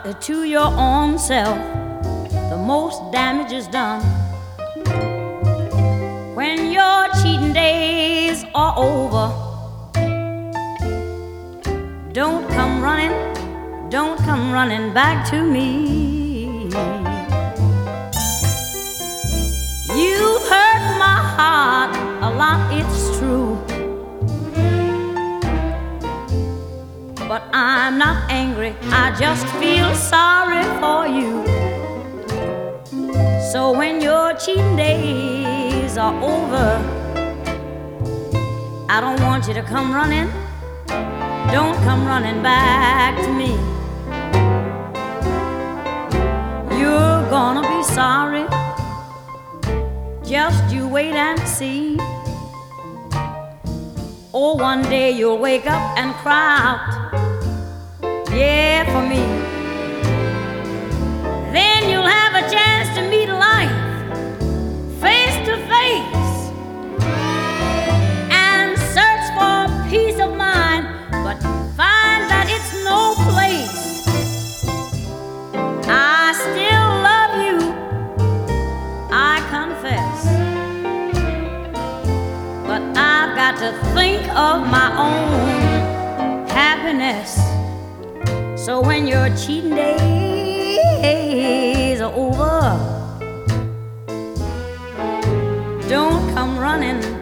to your own self, the most damage is done. When your cheating days are over, don't come running back to me. You hurt my heart a lot, it's true, but I'm not angry, I just feel sorry for you. So when your cheating days are over, I don't want you to come running. Don't come running back to me. You're gonna be sorry, just you wait and see. Oh, one day you'll wake up and cry out, yeah, for me. Then you'll have a chance to meet life face to face and search for peace of mind, but find that it's no place. I still love you, I confess, but I've got to think of my own happiness. So when your cheating days are over, don't come running